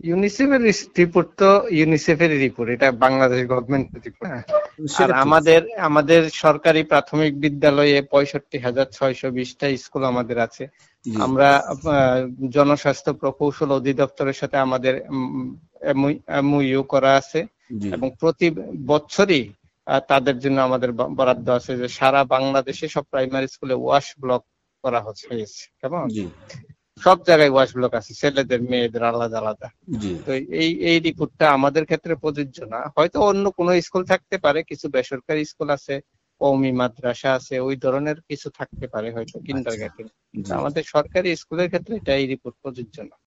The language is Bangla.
ইউনিসেফের রিপোর্ট তো ইউনিসেফের রিপোর্ট, এটা বাংলাদেশ গভর্নমেন্টের রিপোর্ট। আর সেটা ঠিক। আমাদের সরকারি প্রাথমিক বিদ্যালয়ে 65,620টা স্কুল আমাদের আছে। জি আমরা জনস্বাস্থ্য প্রকৌশল অধিদপ্তরের সাথে আমাদের এমওইউ করা আছে জি এবং প্রতি বছরই তাদের জন্য আমাদের বরাদ্দ আছে যে সারা বাংলাদেশে সব প্রাইমারি স্কুলে ওয়াশ ব্লক করা হয়েছে, কেমন? জি সব জায়গায় ওয়াশ ব্লক আছে, ছেলেদের মেয়েদের আলাদা আলাদা। জি তো এই রিপোর্টটা আমাদের ক্ষেত্রে প্রযোজ্য না, হয়তো অন্য কোনো স্কুল থাকতে পারে, কিছু বেসরকারি স্কুল আছে, কওমি মাদ্রাসা আছে, ওই ধরনের কিছু থাকতে পারে হয়তো আচ্ছা কিন্ডারগার্টেন, কিন্তু জি আমাদের সরকারি স্কুলের ক্ষেত্রে এটা এই রিপোর্ট প্রযোজ্য না।